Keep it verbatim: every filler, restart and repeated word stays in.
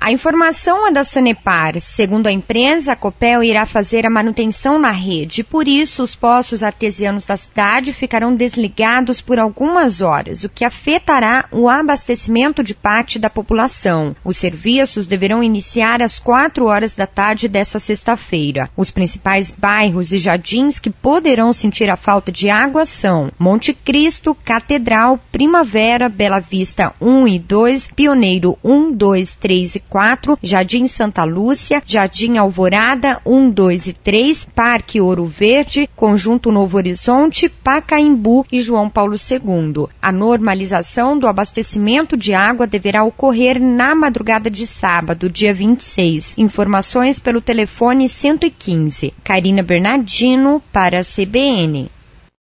A informação é da Sanepar. Segundo a empresa, a Copel irá fazer a manutenção na rede. Por isso, os poços artesianos da cidade ficarão desligados por algumas horas, o que afetará o abastecimento de parte da população. Os serviços deverão iniciar às quatro horas da tarde desta sexta-feira. Os principais bairros e jardins que poderão sentir a falta de água são Monte Cristo, Catedral, Primavera, Bela Vista um e dois, Pioneiro um, dois, três e quatro, Jardim Santa Lúcia, Jardim Alvorada um, dois e três, Parque Ouro Verde, Conjunto Novo Horizonte, Pacaembu e João Paulo segundo. A normalização do abastecimento de água deverá ocorrer na madrugada de sábado, dia vinte e seis. Informações pelo telefone cento e quinze. Karina Bernardino para a C B N.